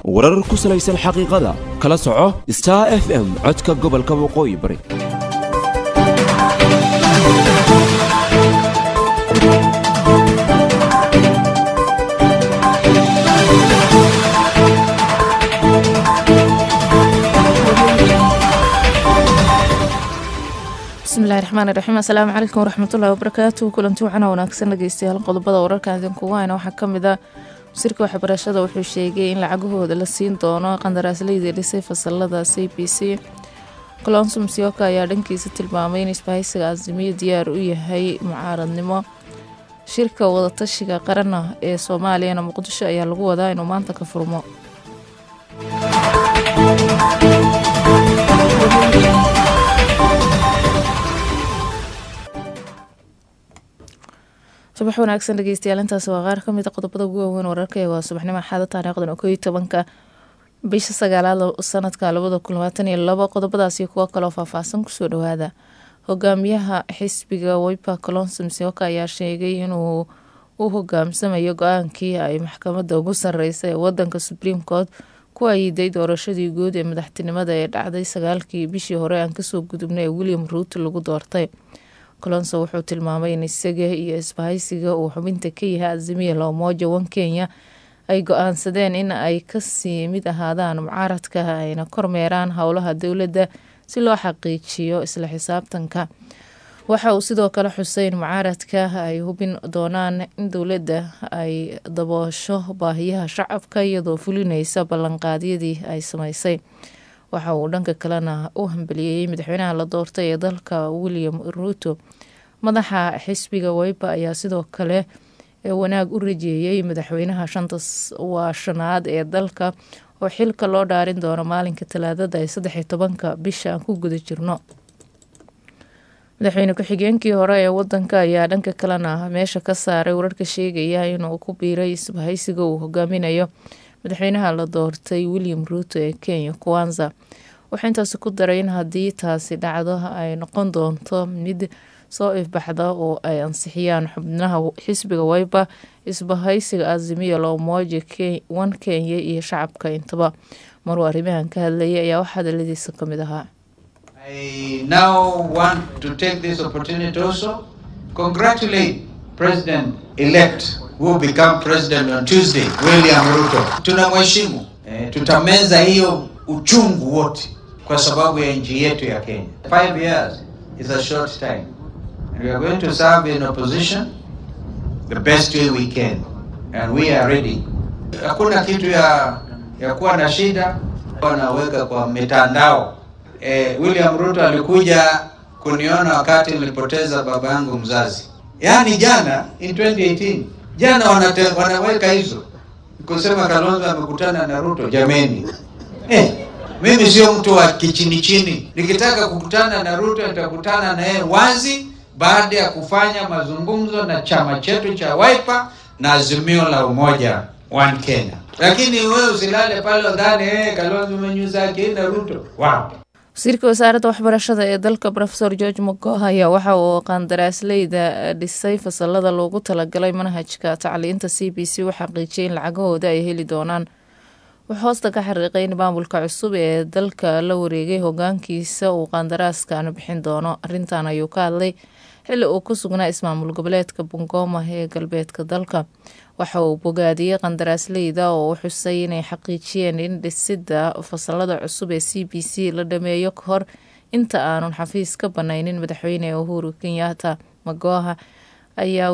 warar ku salaysan xaqiiqada kala soco Star FM codka gobolka waqooyi bari. bismillaahir rahmaanir rahiim. Assalaamu calaykum waraxmatullaahi wabarakaatuh. kulanti waxaan wanaagsan dhageystayaal qodobada wararka idinku waana waxa kamid ah wasiirka waxbarashada wuxuu sheegay in lacagahooda la siin doono qandaraasleyda dhisay fasalada CBC. Kalonzo Musyoka ayaa dhankiisa tilmaamay in isbahaysiga Azimio diyaar u yahay mucaaradnimo. Shirka wadatashiga qaran ee Soomaaliya Muqdisho ayaa lagu wadaa inuu maanta ka furmo. subax wanaagsan dhageystayaal, intaas waa qaar ka mid ah qodobada ugu waaweyn wararka ee waa subaxnimo axada taariikhdan 11 bisha 9 sanadka 2022. qodobadaasi kuwa kale oo faahfaahsan kusoo dhawaada. hogaamiyaha xisbiga Wiper Kalonzo Musyoka ayaa sheegay inuu u hogaamsamayo go-aankii ay maxkamadda ugu sarreysay ee wadanka Supreme Court ku ayday doorashadii guud ee madaxtinimada ee dhacday 9kii bishii hore aan kasoo gudubnay ee William Ruto lagu doortay. Kalonzo wuxuu tilmaamay in isaga iyo isbahaysiga uu xubinta ka yahay Azimio la Umoja One Kenya ay go'aansadeen in ay kasii mid ahaadaan mucaaradka ayna kormeeraan howlaha dowladda si loo xaqiijiyo isla xisaabtanka. waxa uu sidoo kale xusay in mucaaradka ay hubin doonaan in dowladda ay daboosho baahiyaha shacabka iyadoo fulinaysa ballanqaadyadii ay samaysay. waxa uu dhanka kalena u hambaliyay madaxweynaha la doortay ee dalka William Ruto. madaxa xisbiga Wiper ayaa sidoo kale wanaag u rajeeyay madaxweynaha shanaad ee dalka oo xilka loo dhaarin doono maalinka Talaadada ee 13 bisha aan ku guda jirno. madaxweyne ku-xigeenkii hore ee wadanka ayaa dhanka kalena meesha ka saaray wararka sheegaya inuu ku biiray isbahaysiga uu hogaaminayo madaxweynaha la doortay William Ruto ee Kenya Kwanza. waxaa intaasi ku daray in haddii taasi dhacdo ay noqon doonto mid soo ifbaxda oo ay ansixiyaan xubnaha xisbiga Wiper, isbahaysiga Azimio la Umoja One Kenya iyo shacabka intaba. maruu arrimahan ka hadlayay ayaa waxaa hadaladiisa ka mid ahaa. I now want to take this opportunity also congratulate President-elect who will become president on Tuesday, William Ruto. Tunamheshimu, tutameza hiyo uchungu wote kwa sababu ya nchi yetu ya Kenya. 5 years is a short time. And we are going to serve in opposition the best way we can. And we are ready. Hakuna kitu ya kuwa na shida wanaweka kwa mitandao. William Ruto alikuja kuniona wakati nilipoteza baba yangu mzazi. Yaani jana in 2018. Jana wanaweka hizo. Kusema Kalonzo amekutana na Ruto, jameni. Mimi sio mtu wa kichini chini. Nikitaka kukutana na Ruto nitakutana na yeye wazi baada ya kufanya mazungumzo na chama chetu cha Wiper na Azimio la Umoja One Kenya. Lakini wewe usilale pale ndani Kalonzo umenyuza akina Ruto. Wow. wasiirka wasaaradda waxbarashada ee dalka Professor George Magoha ayaa waxa uu qandaraasleyda dhisay fasalada loogu talagalay manhajka tacliinta CBC u xaqiijiyay in lacagahooda ay heli doonaan. wuxuu hoosta ka xariiqay in maamulka cusub ee dalka la wareegay hogaankiisa uu qandaraaska bixin doono. arrintan ayuu ka hadlay xilli uu ku sugnaa ismaamul goboleedka Bungoma ee galbeedka dalka. waxa uu bogaadiyay qandaraasleyda oo xusay inay xaqiijiyeen in dhisidda fasalada cusub ee CBC la dhameeyo ka hor inta aanun xafiis ka banaynin madaxweyne Uhuru Kenyatta. Magoha ayaa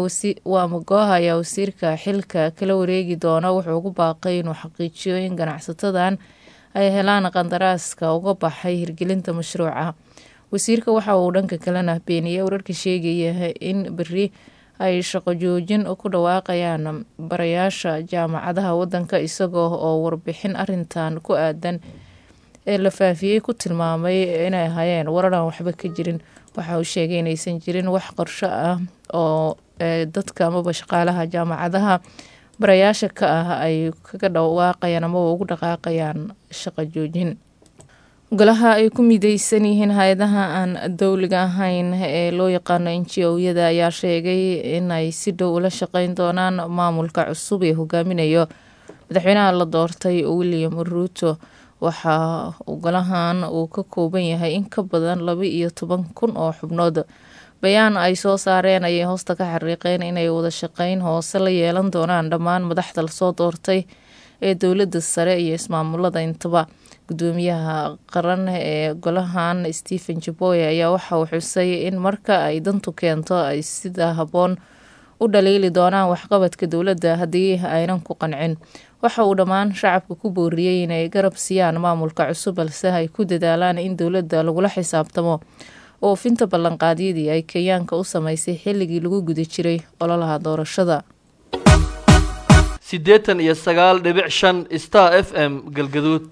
wasiirka xilka kala wareegi doona. wuxuu ugu baaqay inuu xaqiijiyo in ganacsatadan ay helaan qandaraaska uga baxay hirgelinta mashruuca. wasiirka waxa uu dhanka kalena beeniyay wararka sheegaya in beri ay shaqo joojin ku dhawaaqayaan barayaasha jaamacadaha wadanka, isagoo oo warbixin arintan ku aadan ee la faafiyay ku tilmaamay inay hayeen warar aan waxba ka jirin. waxa uu sheegay inaysan jirin wax qorshe ah oo dadka ama shaqaalaha jaamacadaha barayaasha ka ah ay kaga dhawaaqayaan ama ugu dhaqaaqayaan shaqo joojin. golaha ay ku mideysan yihiin hay'adaha aan dowliga ahayn ee loo yaqaano NGO-yada ayaa sheegay in ay si dhow ula shaqeyn doonaan maamulka cusub ee hogaaminayo madaxweynaha la doortay William Ruto waxaa golahan uu ka kooban yahay in ka badan 12,000 oo xubnood. bayaan ay soo saareen ayay hoosta ka xariiqeen inay wada shaqeyn hoose la yeelan doonaan dhammaan madaxda la soo doortay ee dowladda sare iyo ismaamulada intaba. gudoomiyaha qaran ee golahan Stephen Cheboy ayaa waxa uu xusay in marka ay dantu keento ay sida haboon u dhaliili doonaan waxqabadka dowladda haddii aynan ku qancin. waxa uu dhammaan shacabka ku booriyay inay garab siiyaan maamulka cusub balse ay ku dadaalaan in dowladda lagula xisaabtamo oofinta ballanqaadyadii ay Kenyaanka u samaysay xilligii lagu guda jiray ololaha doorashada. 89.5 Star FM Galgaduud.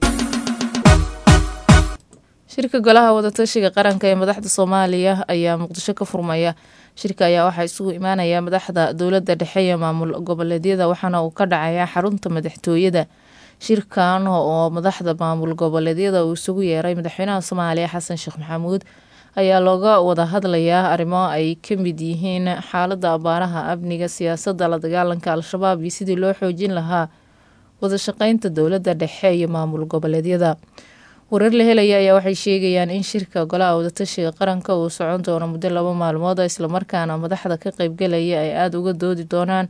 shirka golaha wadatashiga qaranka ee madaxda Soomaaliya ayaa Muqdisho ka furmaya. shirka ayaa waxa isugu imaanaya madaxda dowladda dhexe iyo maamul goboleedyada waxaana uu ka dhacayaa xarunta madaxtooyada. shirkan oo madaxda maamul goboleedyada uu isugu yeeray madaxweynaha Soomaaliya Xasan Sheekh Maxamuud ayaa looga wada hadlayaa arrimo ay ka mid yihiin xaaladda abaaraha, amniga, siyaasadda, la dagaalanka Al-shabaab iyo sidii loo xoojin lahaa wada shaqeynta dowladda dhexe iyo maamul goboleedyada. warar la helaya ayaa waxay sheegayaan in shirka golaha wadatashiga qaranka uu socon doono muddo 2 maalmood isla markaana madaxda ka qaybgalaya ay aad uga doodi doonaan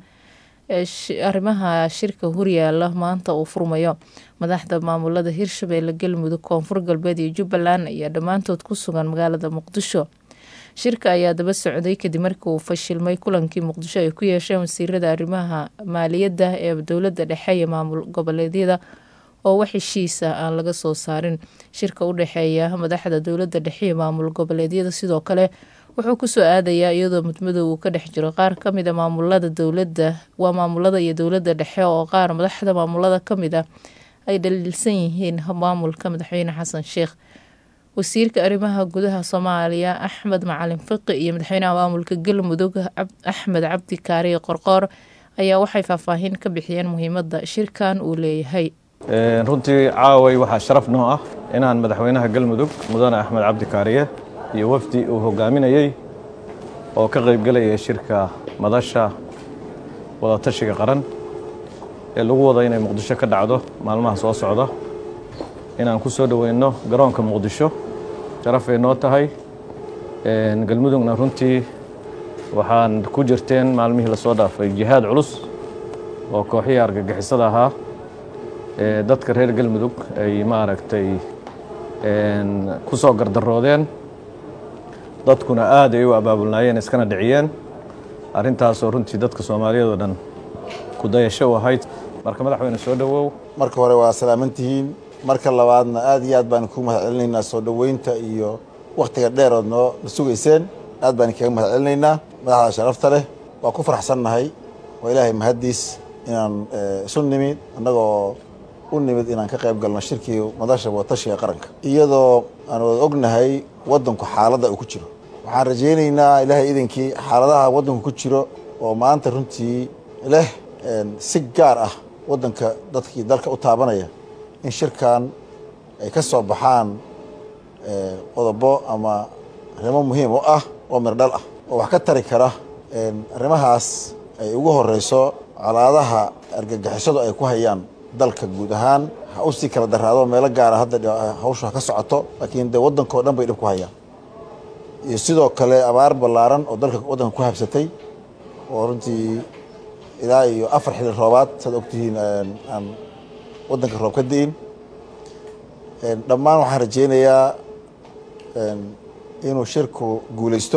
arrimaha shirka horyaala maanta uu furmayo. madaxda maamulada Hirshabelle, Galmudug, Koonfur Galbeed iyo Jubbaland ayaa dhammaantood ku sugan magaalada Muqdisho. shirka ayaa daba socday kadib markii uu fashilmay kulankii Muqdisho ay ku yeesheen wasiirada arrimaha maaliyadda ee dowladda dhexe iyo maamul goboleedyada oo wax heshiis aan laga soo saarin. shirka u dhaxeeya madaxda dowladda dhexe iyo maamul goboleedyada sidoo kale wuxuu ku soo aadayaa iyadoo mudmadow uu ka dhex jiro qaar ka mid ah maamulada dowladda maamulada iyo dowladda dhexe oo qaar madaxda maamulada ka mid ah ay dhaliilsan yihiin maamulka madaxweyne Xasan Sheekh. wasiirka arrimaha gudaha Soomaaliya Axmed Macalin Fiqi iyo madaxweynaha maamulka Galmudug Axmed Cabdi Kaariye Qorqor ayaa waxay faahfaahin ka bixiyeen muhiimadda shirkan uu leeyahay. runtii caaway waxaa sharaf noo ah inaan madaxweynaha Galmudug mudane Axmed Cabdi Kaariye iyo wafdi uu hogaaminayay oo ka qayb galaya shirka madasha wadatashiga qaran ee lagu wada inay Muqdisho ka dhacdo maalmaha soo socda inaan ku soo dhaweyno garoonka Muqdisho. sharaf ay noo tahay. Galmudugna runtii waxaan ku jirteen maalmihii la soo dhaafay jihaad culus oo kooxihii argagixisada ahaa dadka reer Galmudug ay maaragtay ku soo gardaroodeen, dadkuna aad ay u abaabulnaayeen iskana dhiciyeen. arrintaas oo runtii dadka Soomaaliyeed oo dhan ku dayasho u ahayd. marka madaxweyne soo dhawow. marka hore waa salaamantihiin, marka labaadna aad iyo aad baan ku mahadcelinaynaa soo dhaweynta iyo waqtiga dheer oo noo sugayseen. aad baan kaga mahadcelinaynaa madaxda sharafta leh. waa ku faraxsannahay waa ilaahay mahadiis inaan isu nimid annagoo u nimid inaan ka qayb galno shirkii madasha wadatashiga qaranka iyadoo aan wada ognahay waddanku xaaladda uu ku jiro. waxaan rajaynaynaa ilaahay idinkii xaaladaha waddanku ku jiro oo maanta runtii leh si gaar ah waddanka dadkii dalka u taabanaya in shirkan ay ka soo baxaan qodobo ama arrimo muhiim u ah oo mirdhal ah oo wax ka tari kara arrimahaas ay ugu horeyso colaadaha argagixisadu ay ku hayaan dalka guud ahaan. ha u sii kala daraado meelo gaara hadda hawsha ka socoto laakiin dee waddankao dhan bay dhib ku hayaan. iyo sidoo kale abaar ballaaran oo dalka waddanka ku habsatay oo runtii ilaa iyo 4 xilli roobaad saad ogtihiin aan waddanka roob ka di'in. dhammaan waxaan rajaynayaa inuu shirku guulaysto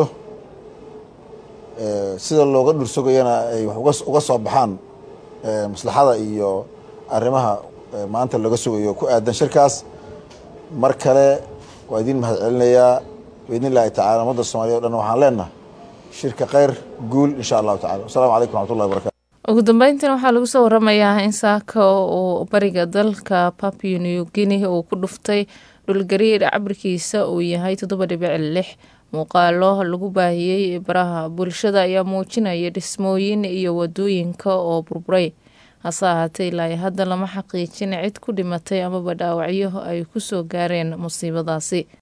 sida looga dhursogayana ay wax uga soo baxaan maslaxada iyo arrimaha maanta laga sugayo ku aadan shirkaas. mar kale waa idin mahadcelinayaa باذن الله تعالى. مدة الصومالية ودنا waxaan leenahay shirka khayr guul insha Allah ta'ala. Assalamu alaykum wa rahmatullahi wa barakatuh. ugu dambeyntii waxaa lagu soo waramayaa in saaka oo bariga dalka Papua New Guinea uu ku dhuftay dhulgariir cabirkiisa uu yahay 7.6. muuqaalo lagu baahiyay baraha bulshada ayaa muujinaya dhismooyin iyo wadooyinka oo burburay. hase ahaatee ilaa hadda lama xaqiijin cid ku dhimatay ama dhaawacyo ay ku soo gaareen musiibadaasi.